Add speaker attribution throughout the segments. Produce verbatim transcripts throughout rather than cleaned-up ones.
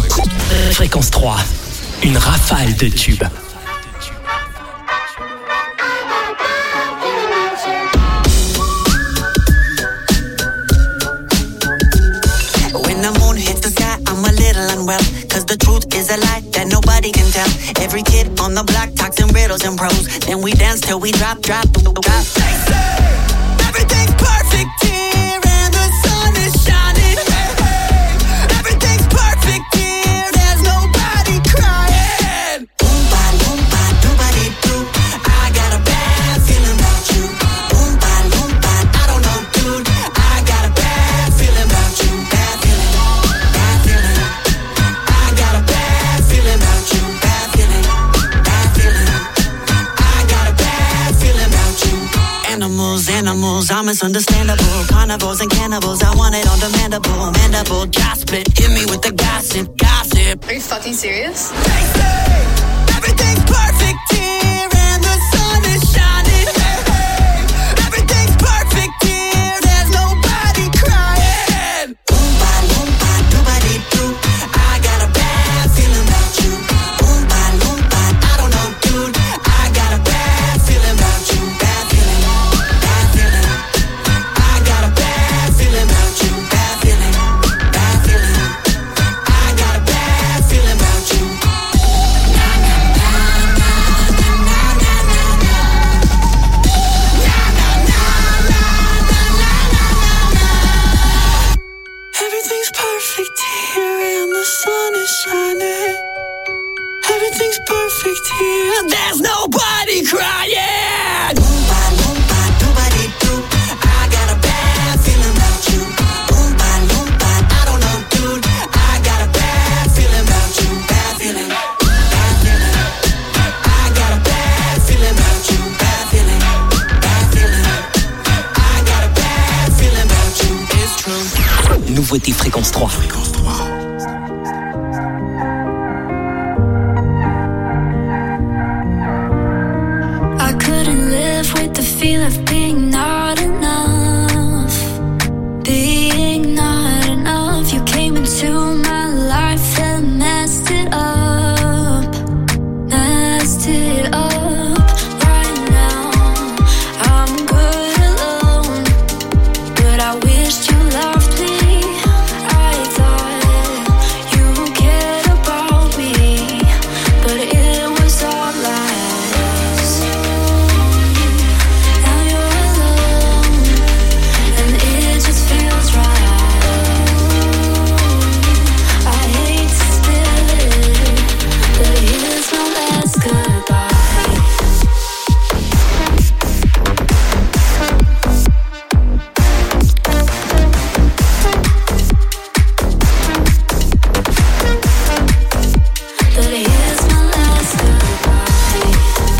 Speaker 1: Fréquence trois, une rafale de tubes.
Speaker 2: When the moon hits the sky, I'm a little unwell. Cause the truth is a lie that nobody can tell. Every kid on the block talks in riddles and prose. Then we dance till we drop, drop, drop. They say everything's perfect here and the sun is shining. Hey, hey. Everything's perfect here, there's nobody crying. Oompa, loompa, doobity doo. I got a bad feeling about you. Oompa, loompa, I don't know, dude. I got a bad feeling about you. Bad feeling, bad feeling. I got a bad feeling about you. Bad feeling, bad feeling. I got a bad feeling about you. Animals, animals, I'm misunderstandable. Carnivores and cannibals, I want it on the mandible. Mandible, jaw split, hit me with the gossip, gossip.
Speaker 3: Are you fucking serious?
Speaker 2: They say everything's perfect here and the sun is shining. Hey, hey. Everything's perfect here, there's nobody crying. Oompa, loompa, doobity doo. I got a bad feeling about you. Oompa, loompa, I don't know, dude. I got a bad feeling about you. Bad feeling, bad feeling. I got a bad feeling about you. Bad feeling, bad feeling. I got a bad feeling about you. Everything's perfect here and the sun is shining. Everything's perfect here, there's nobody crying. Oompa, loompa, doobity doo. I got a bad feeling about you. Oompa, loompa, I don't know, dude. I got a bad feeling about you. Bad feeling, bad feeling. I got a bad feeling about you. Bad feeling, bad feeling. I got a bad feeling about you. It's true.
Speaker 1: Nouveauté Fréquence trois. Fréquence trois.
Speaker 4: I couldn't live with the feel of being not enough. Being not enough. You came into my life and messed it up. Messed it up. Right now, I'm good alone. But I wished you loved me. I thought you cared about me. But it was all lies. Now you're alone, and it just feels right. I hate to spill it, but here's my last goodbye. But here's my last goodbye.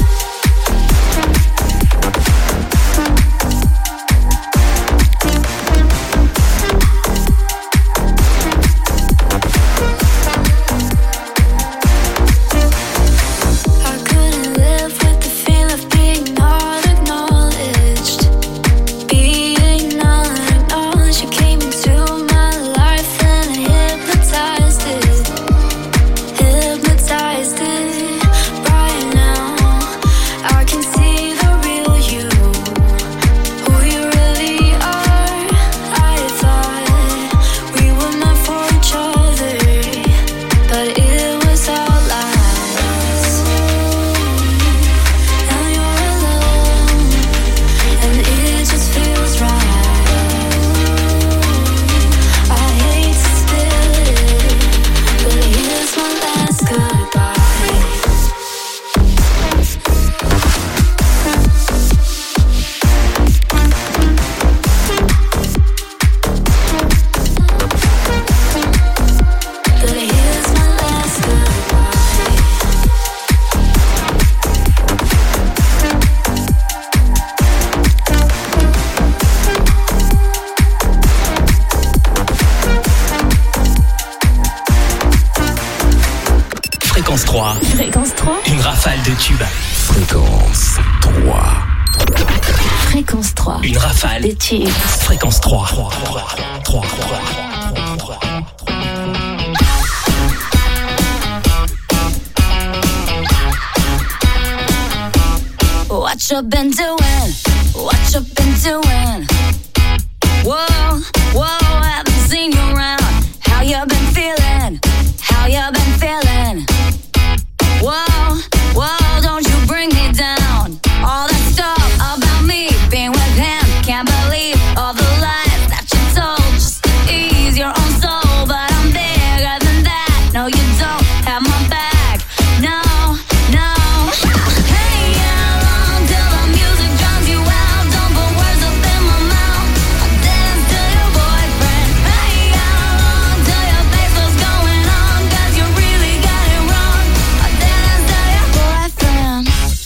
Speaker 4: I couldn't live with the feel of being not acknowledged. Being not acknowledged. You came into my life and hypnotized it. Hypnotized it. Right now, I can see the real you. Who you really are. I thought we were meant for each other, but it was all lies. Now you're alone, and it just feels right. I hate to spill it, but here's my last goodbye. But here's my last goodbye.
Speaker 1: Fréquence trois,
Speaker 4: Fréquence trois.
Speaker 1: une rafale de tubes. Fréquence trois.
Speaker 4: Fréquence trois.
Speaker 1: Une rafale.
Speaker 4: Des tubes.
Speaker 1: Fréquence trois. trois, trois, trois, trois, trois.
Speaker 4: you been doing? What you been doing? Whoa, whoa, haven't seen you around. How you been feeling? How you been feeling? Whoa, whoa, don't you bring me down. All that stuff about me being with him, can't believe all the lies that you told just to ease your own soul. But I'm bigger than that. No, you don't have my back. No, no. Hey, how long till the music drowns you out? Don't put words up in my mouth. I dance to your boyfriend. Hey, how long till your face was going on? Cause you really got it wrong. I dance to your boyfriend.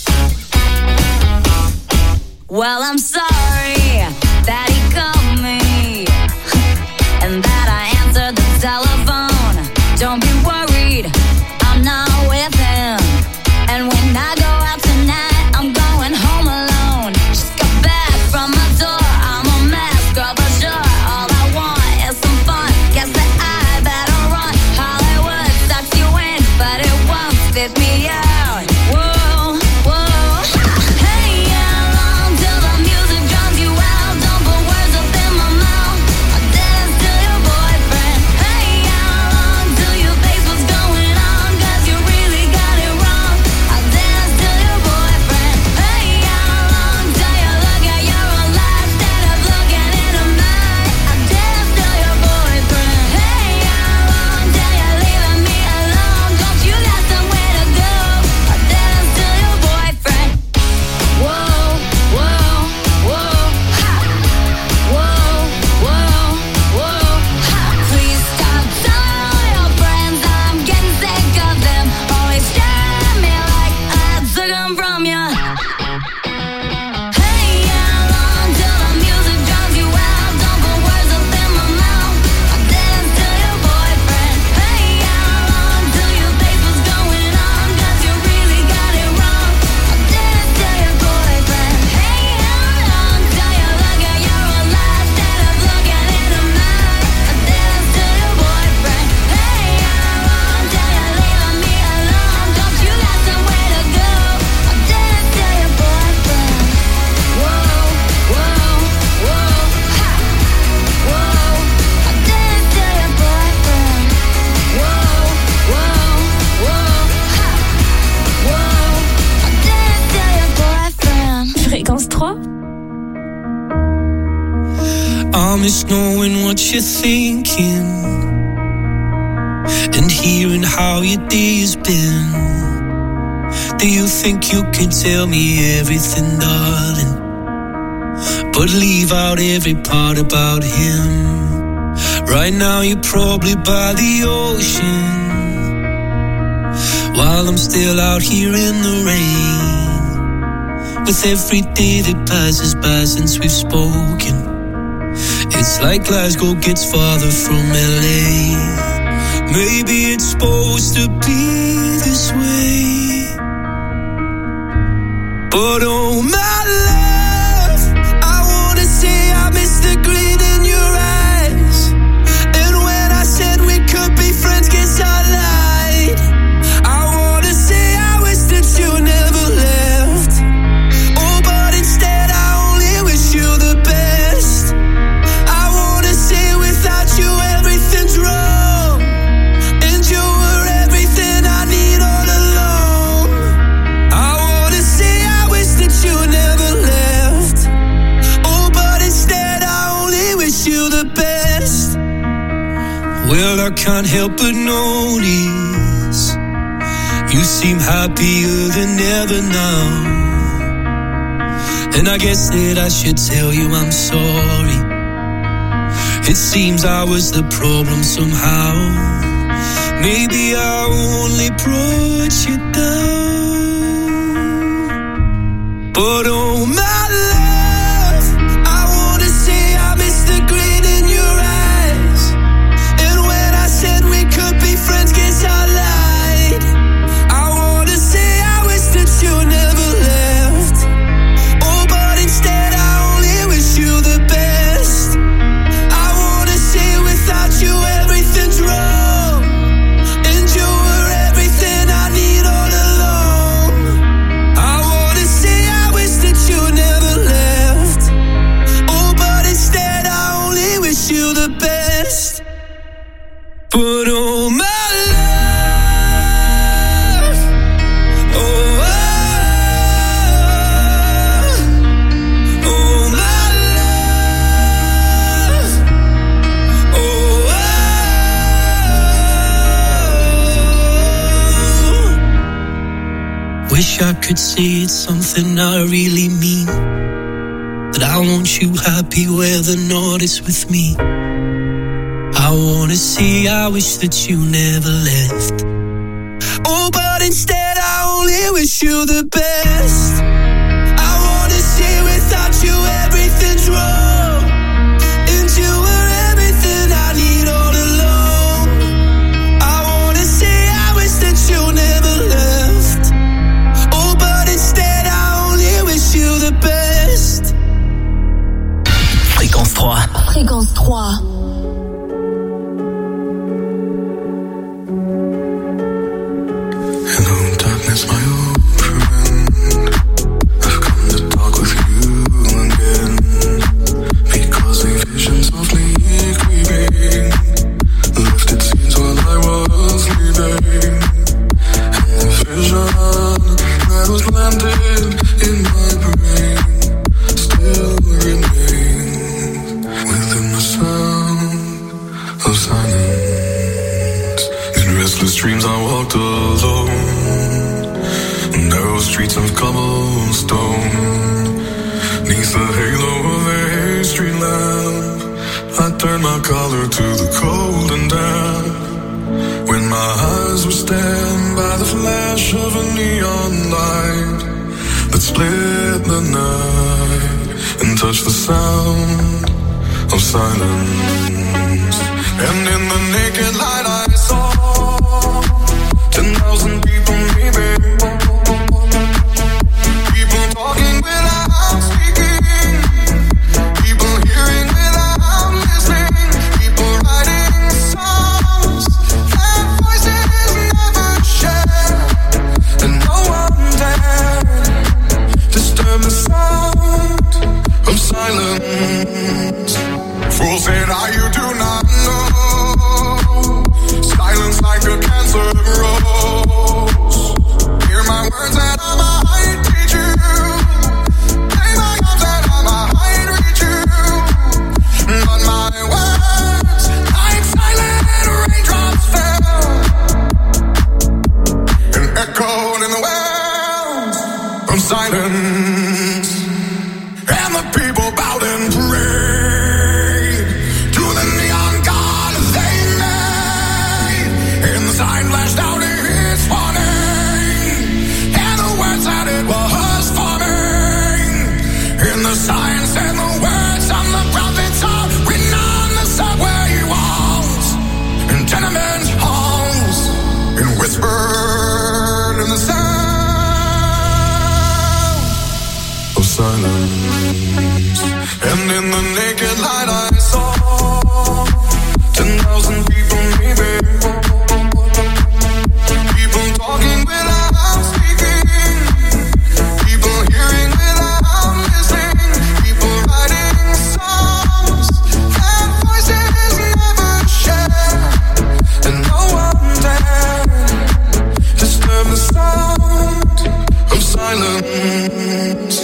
Speaker 4: Well, I'm sorry that he called me and that I answered the telephone. Don't be worried, I'm not with him. And when I go out tonight, I'm going home alone. Just got back from my tour, I'm a mess, girl, for sure. All I want is some fun. Guess that I better run. Hollywood sucks you in, but it won't spit me out. Whoa, whoa. Hey, how long till the music drowns you out? Don't put words up in my mouth. I dance to your boyfriend. Hey, how long till your face was going on? Cause you really got it wrong. I dance to your boyfriend. Hey, how long till you look at your own life instead of looking into mine? I dance to your boyfriend. Hey, how long till you're leaving me alone? Don't you got somewhere to go? I dance to your boyfriend. Whoa, whoa, whoa, ha. Whoa, whoa, whoa, ha. Please stop telling all your friends I'm getting sick of them. Always staring at me like I took them from you. Hey, how long till the music drowns you out? Don't put words up in my mouth. I dance to your boyfriend. Hey, how long till your face was going on? Cause you really got it wrong. I dance to your boyfriend. Hey, how long till you look at your own life instead of looking into mine? I dance to your boyfriend. Hey, how long till you're leaving me alone? Don't you got somewhere to go? I dance to your boyfriend. Whoa, whoa, whoa, ha. Whoa, I dance to your boyfriend. Whoa, whoa, whoa, ha. Whoa, I dance to your boyfriend. Fréquence trois.
Speaker 3: I miss knowing what you're thinking and hearing how your day has been. Do you think you can tell me everything, darling, but leave out every part about him? Right now you're probably by the ocean, while I'm still out here in the rain. With every day that passes by since we've spoken, it's like Glasgow gets farther from L A. Maybe it's supposed to be this way, but oh my love, I wanna say I miss the grin in your eyes. And when I said we could be friends, guess I lied. I wanna say I wish that you never left. Oh, but instead I only wish you the best. I wanna say without you everything's wrong, and you were everything I need all along. I wanna say I wish that you never left. Oh, but instead I only wish you the best. Well, I can't help but notice you seem happier than ever now. And I guess that I should tell you I'm sorry. It seems I was the problem somehow. Maybe I only brought you down. But oh my love, I wanna say I miss the grin in your eyes. And when I said we could be friends, guess I lied. I wanna say I wish that you never left. Oh, but instead I only wish you the best. I wanna say without you everything's wrong, and you were everything I need all along. I wanna say I wish that Wish I could say it's something I really mean, that I want you happy whether or not it's with me. I wanna say I wish that you never left. Oh, but instead I only wish you the best. I wanna say without you everything's wrong, and you were everything I need all along. I wanna say I wish that you never left. Oh, but instead I only wish you the best.
Speaker 1: Fréquence trois.
Speaker 5: Fréquence trois.
Speaker 6: Hello, darkness, my old friend. I've come to talk with you again, because a vision softly creeping left its scenes while I was sleeping, and the vision that was planted in my brain still remains within the sound of silence. In restless dreams I walked alone, narrow streets of cobblestone, neath the halo of a street lamp. I turned my collar to the cold and damp, when my eyes were stabbed by the flash of a neon light that split the night and touched the sound of silence. And in the naked light I saw ten thousand people maybe, people talking without speaking, people hearing without listening, people writing songs that voices never share, and no one dared disturb the sound of silence. Fool said I, you do not know, silence like a cancer grows. Hear my words that I might teach you, play my arms that I might reach you, but my words like silent raindrops fell and echoed in the wells of silence, and the people bowed and prayed to the neon god they made, and the sign flashed out its warning, and the words that it was forming, and the signs and the words on the prophets are written on the subway walls and tenement halls, and whispered in the sound of silence. And in the naked light I saw ten thousand people maybe, people talking without speaking, people hearing without listening, people writing songs that voices never share, and no one dared disturb the sound of silence.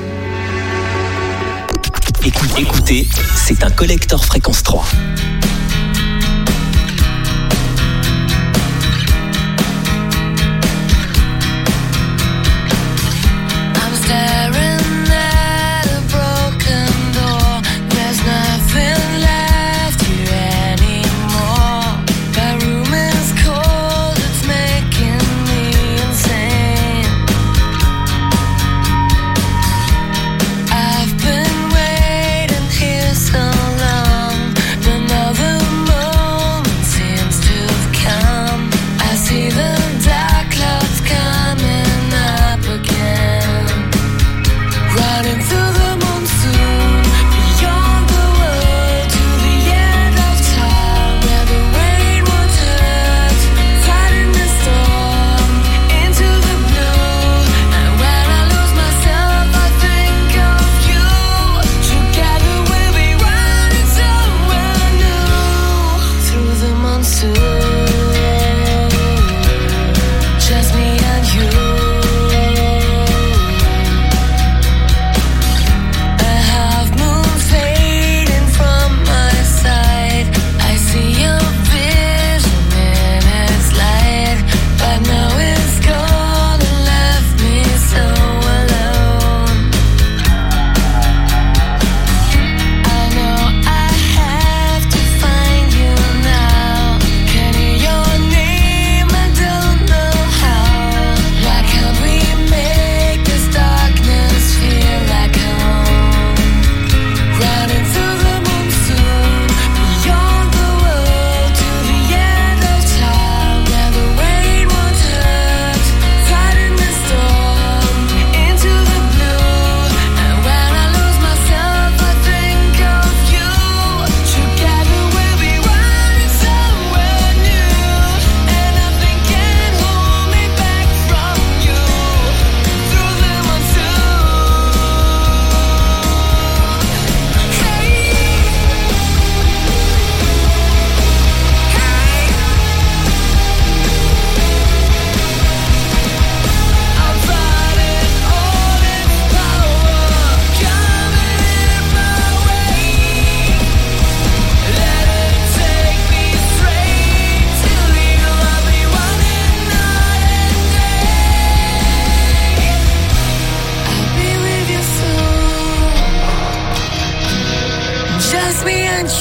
Speaker 1: Écoute, écoutez, c'est un collector Fréquence trois.
Speaker 4: I'm staring at a broken door. There's nothing left here anymore. My room is cold, it's making me insane. I've been waiting here so long, but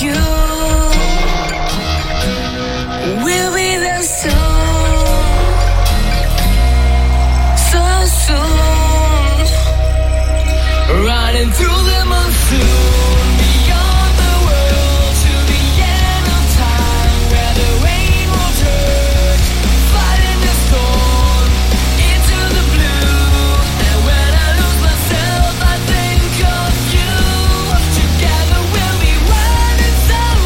Speaker 4: you. We'll be there soon, so soon. Running through the monsoon. Together we'll be running so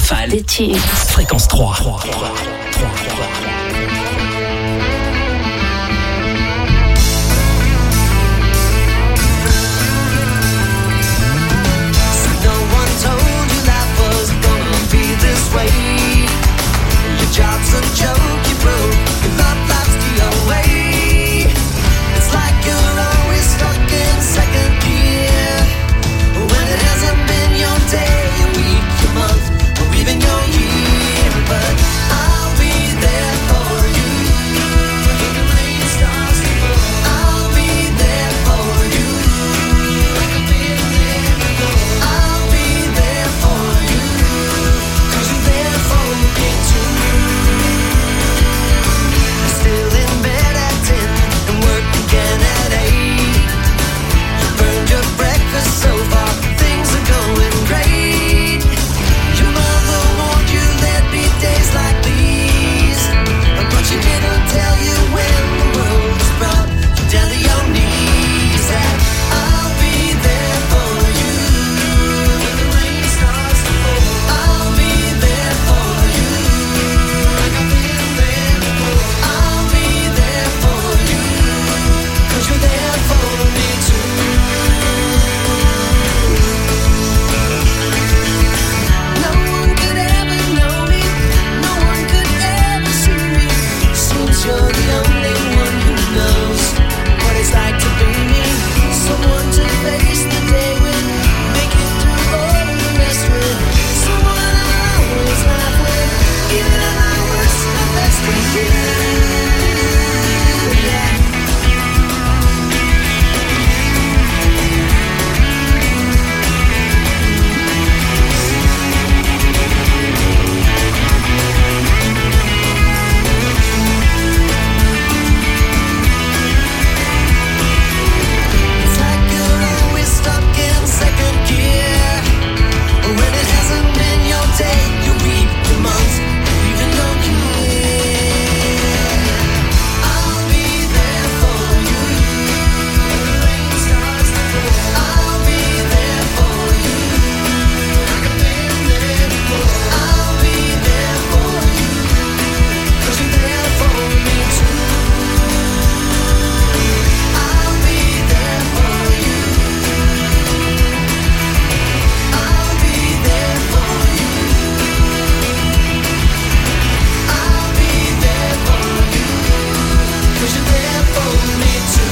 Speaker 1: rafale
Speaker 4: des tubes.
Speaker 1: Fréquence trois. trois, trois, trois.
Speaker 3: Job's a joke, you broke. Your love life's the away. It's like you're always stuck in second gear. When it hasn't been your day, your week, your month, or even your year. But I'll be there for you. When the rain starts to fall, I'll be there for you. Like I've been there before. I'll be there for you. 'Cause you're there for me too. Still in bed at ten and work again at eight. Burned your breakfast so far, things are going great. Your mother warned you there'd be days like these, but she didn't tell you when the world was brought you down to your knees. That I'll be there for you when the rain starts to fall. I'll be there for you like I've been there before. I'll be there for you 'cause you're there for me too. No one could ever know me, no one could ever see me. Seems you're the only one who knows what it's like to be me. Someone to face the day with, make it through all of the rest with. Someone I always laugh with, even at my worst, my best with you. Yeah. It's like you're always stuck in second gear. When it hasn't been your day, your week, your month, or even your year. I'll be there for you when the rain starts to fall. I'll be there for you like I've been there before. I'll be there for you 'cause you're there for me too. I'll be there for you. I'll be there for you. I'll be there for you 'cause you're there for me too.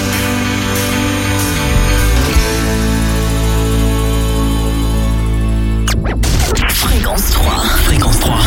Speaker 1: Fréquence trois. Fréquence trois.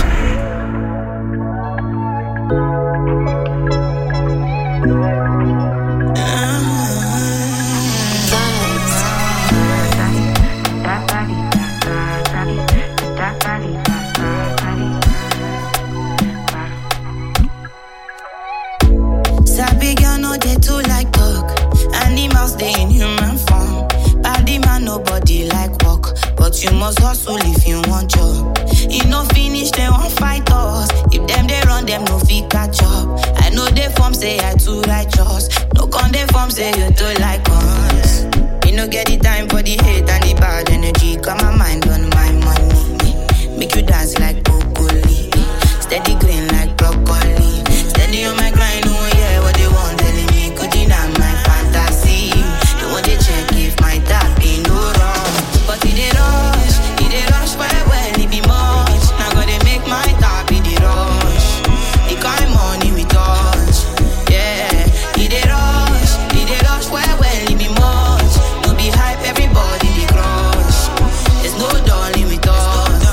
Speaker 2: Sabi girl no dey too like talk. Animals dey in human form. Body man nobody like work, but you must hustle if you want job. You no finish they won't fight us. If them they run them no fit catch up. I know they form say I too righteous. No con they form say you too like us. You no get the time for the hate and the bad energy. Got my mind on my money. Make you dance like broccoli. Steady green like broccoli. Steady on my grind, oh yeah, what they want telling me. Could deny my fantasy. They want to check if my tap ain't no wrong. But it dey rush, it dey rush well well, it be much. Now gotta make my tap, it dey rush. The kind money we touch, yeah. It dey rush, it dey rush well well, it be much. No be hype, everybody dey crush. There's no darling with us.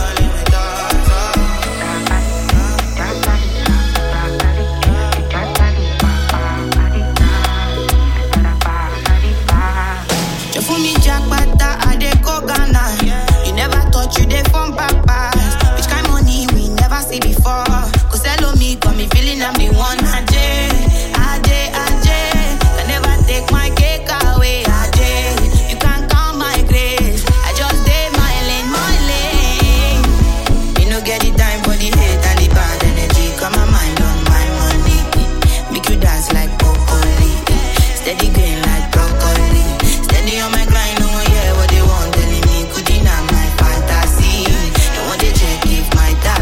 Speaker 2: You fool me jackpata, I dey go Ghana. You never thought you dey from papas. Which kind money we never see before. Cause hello me, got me feeling I'm the one. Ajay, Ajay, Ajay. Can never take my cake away. Ajay, you can't count my grace. I just did my lane, my lane. You no get the time for the hate and the bad energy. Got my mind on my money. Make you dance like broccoli. Steady green like broccoli. Steady on my grind, oh yeah, what they want telling me. Could deny my fantasy. They want to check if my dad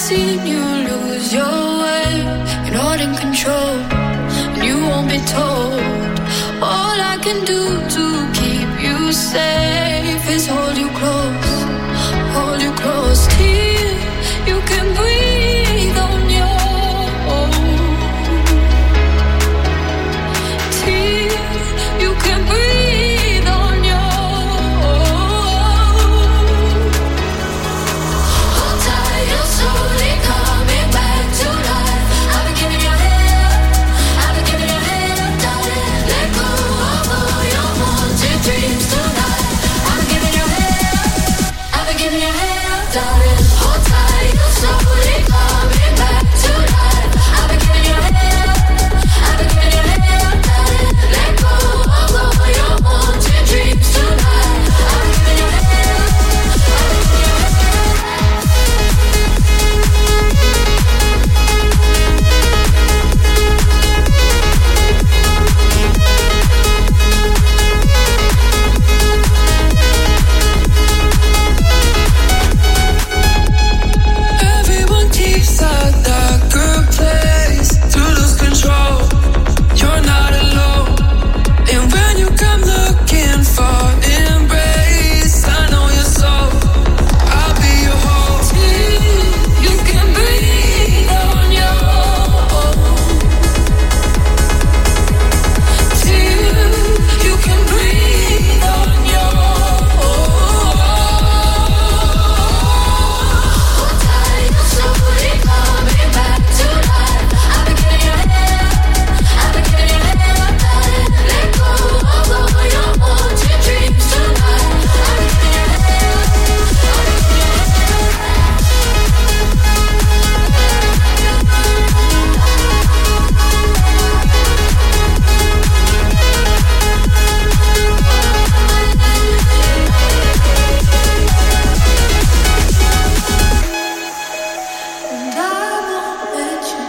Speaker 4: seen you lose your way. You're not in control, and you won't be told. All I can do to keep you safe is hold you close, hold you close till you can breathe on your own. Till you can breathe on your own. Hold tight, you're slowly coming back to life. I've been giving your head, I've been giving your head, darling. Let go of all your haunted dreams tonight. I've been giving your head, I've been giving your head, darling. Hold tight, you're slowly coming back to life. I've been giving your head, I've been giving your head, darling. Let go of all your haunted dreams tonight. I've been giving your head, I've been giving your head. Everyone keeps a darker place to lose control. You're not alone. And when you come looking for embrace, I know your soul. I'll be your home till you can breathe on your own. Till you can breathe on your own. Hold tight, you're slowly coming back to life. I've been giving your head, I've been giving your head, darling. Let go of all your haunted dreams tonight. I've been giving your head, I've been giving your and I won't let you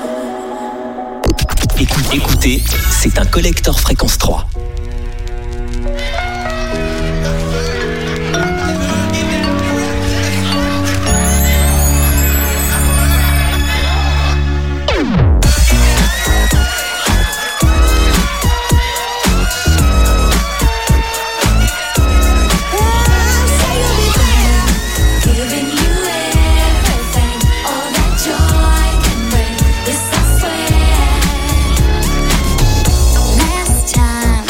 Speaker 4: down.
Speaker 1: Écoute- Écoutez, c'est un collector fréquence trois.
Speaker 4: Giving you everything, all that joy can bring. This I swear. Last time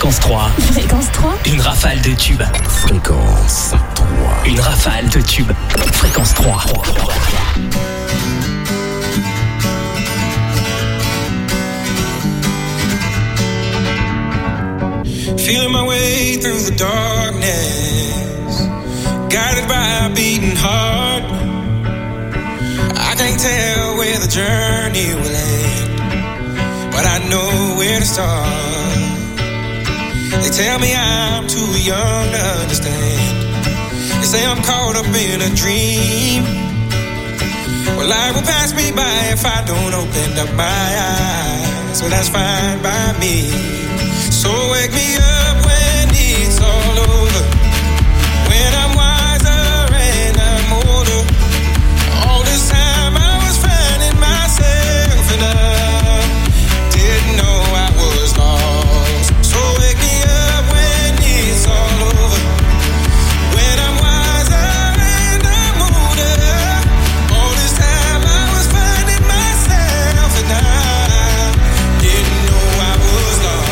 Speaker 1: Fréquence trois.
Speaker 4: Fréquence trois.
Speaker 1: Une rafale de tubes.
Speaker 6: Fréquence trois.
Speaker 1: Une rafale de tubes. Fréquence trois.
Speaker 5: Feeling my way through the darkness, guided by a beating heart. I can't tell where the journey will end, but I know where to start. They tell me I'm too young to understand. They say I'm caught up in a dream. Well, life will pass me by if I don't open up my eyes. So that's fine by me. So wake me up when it's all over, when I'm wiser and I'm older. All this time I was finding myself and I didn't know I was lost. So wake me up when it's all over, when I'm wiser and I'm older. All this time I was finding myself and I didn't know I was lost.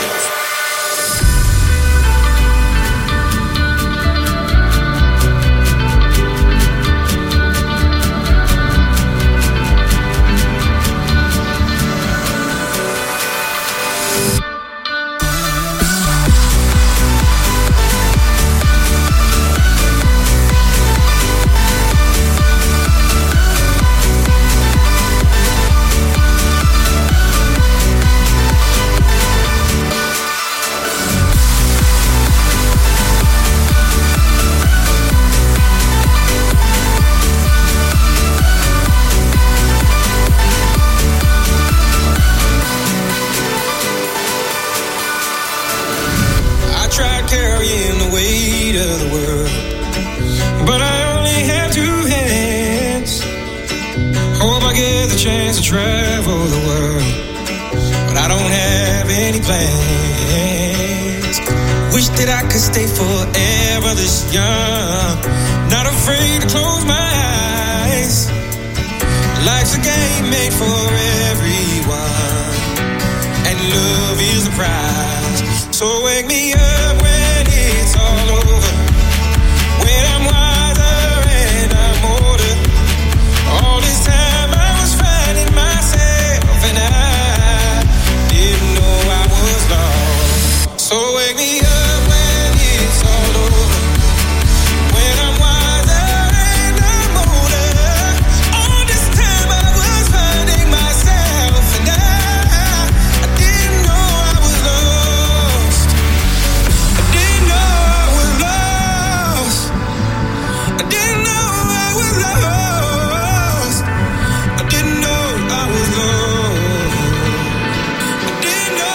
Speaker 5: Carrying the weight of the world, but I only have two hands. Hope I get the chance to travel the world, but I don't have any plans. Wish that I could stay forever this young, not afraid to close my eyes. Life's a game made for everyone, and love is the prize. So wake me up when it's all over, when I'm wiser and I'm older. All this time I was finding myself and I didn't know I was lost. So wake me up when it's all over, when I'm wiser and I'm older. All this time I was finding myself and I, I didn't know I was lost. I didn't know I was lost. I didn't know I was lost. I didn't know I was lost. I didn't know.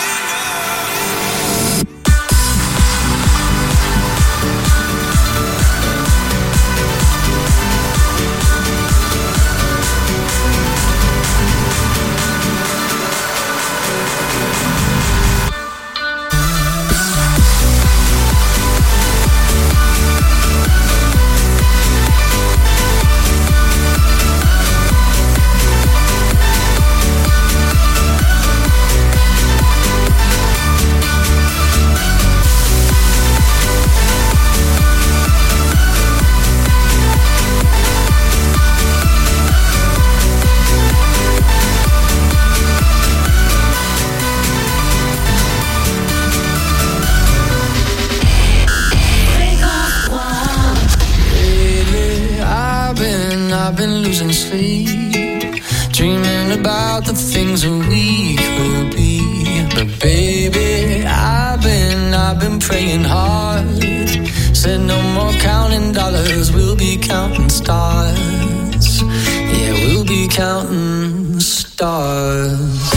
Speaker 3: Lately, I've been, I've been losing sleep, dreaming about the things that we could be. But baby, I've been, I've been praying hard. Said no more counting dollars, we'll be counting stars. Yeah, we'll be counting stars.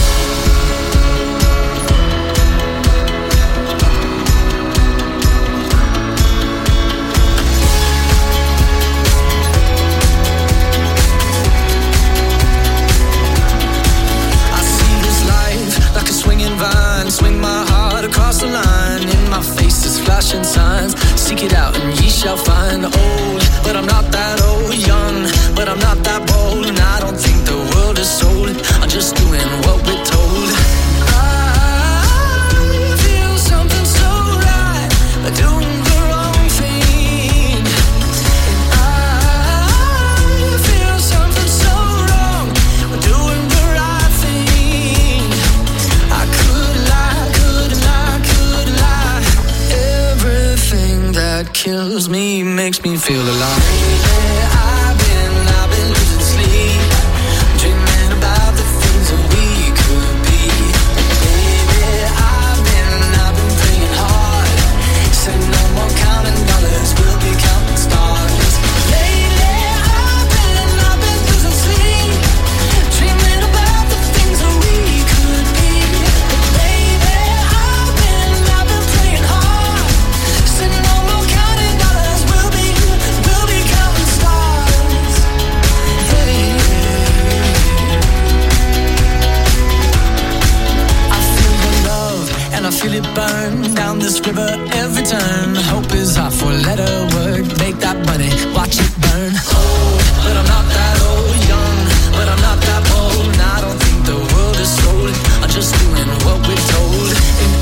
Speaker 3: Swing my heart across the line. In my face is flashing signs. Seek it out and ye shall find. Old, but I'm not that old. Young, but I'm not that bold. And I don't think the world is sold. I'm just doing what we're told. I feel so kills me, makes me feel alive. I've been, I've been losing sleep, dreaming about the things that we could be. Baby, I've been, I've been praying hard, said no more counting dollars, we'll be counting stars. Lately, I've been, I've been losing sleep, dreaming about the things that we could be. Baby, I've been, I've been praying hard, said no more counting dollars, we'll be, we'll be counting stars. Hey. I feel the love and I feel it burn down this river every turn. Hope is our four-letter word. Make that money, watch it burn. Old, but I'm not that old. Young, but I'm not that bold. And I don't think the world is sold. I'm just doing what we're told. And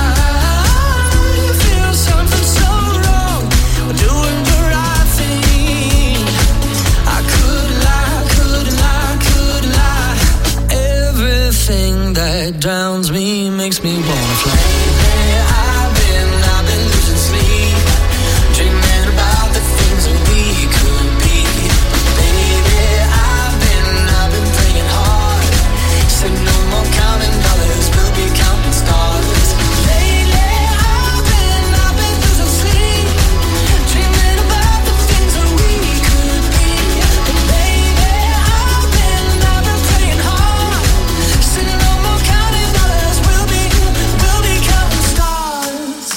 Speaker 3: I feel something so wrong. We're doing the right thing. I could lie, could lie, could lie. Everything that drowns me makes me wanna fly. I've been, I've been losing sleep, dreaming about the things that we could be. Baby, I've been, I've been praying hard, said no more counting dollars, we'll be counting stars. Lately, I've been, I've been losing sleep, dreaming about the things that we could be. Baby, I've been, I've been praying hard, said no more counting dollars, we'll be, we'll be counting stars.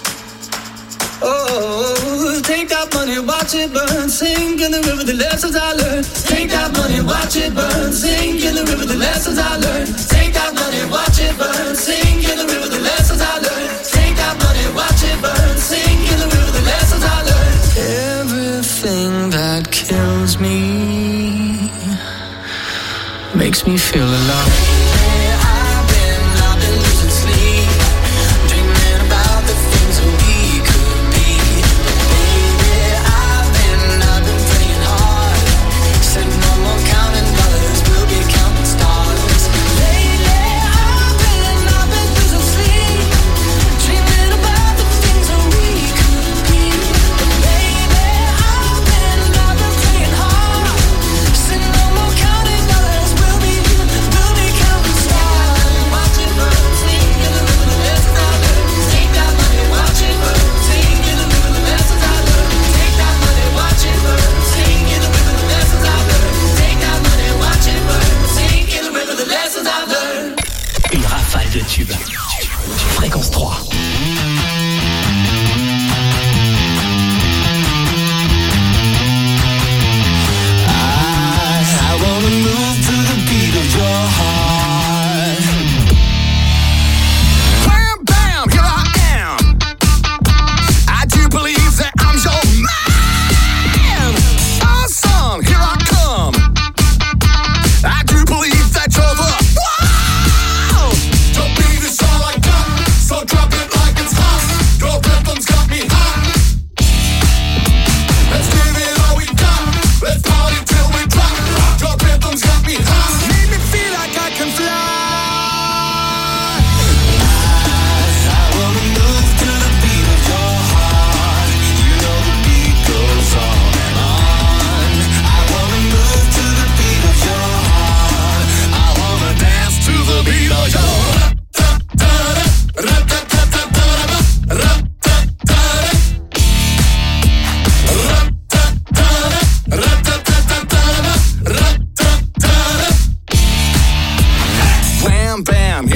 Speaker 3: Oh, take that money, watch it burn, sink in the river, the lessons I learned. Take that money, watch it burn, sink in the river, the lessons I learned. Take that money, watch it burn, sink in the river, the lessons I learned. Take that money, watch it burn, sink in the river, the lessons I learned. Everything that kills me makes me feel alive. I've been, I've been losing sleep, dreaming about the things that we could be. Baby, I've been, I've been praying hard, said no more counting dollars, we'll be counting stars. Lately, I've been, I've been losing sleep, dreaming about the things that we could be. Baby, I've been, I've been praying hard, said no more counting dollars, we'll be, we'll be counting stars. Watch it burn, sink in the river, the lessons I learned. Take that money, watch it burn, sink in the river, the lessons I learned. Take that money, watch it burn, sink in the river, the lessons I learned. Take that money, watch it burn, sink in the river, the lessons I learned.
Speaker 1: Une rafale de tubes. Fréquence trois.
Speaker 3: I, I wanna move to the beat of your heart.
Speaker 6: Bam, bam, here I am. I do believe that I'm your man. Awesome, here I come. I do believe that you're the wow. Don't beat it all like that, so drop it like it's hot. Your rhythm's got me hot. Let's give it all we got. Let's party till we drop. Your rhythm's got me hot. Make me feel like I can fly.
Speaker 3: I wanna move to the beat of your heart. You know the beat goes on and on. I wanna move to the beat of your heart.
Speaker 6: I wanna dance to the beat of your Wham bam,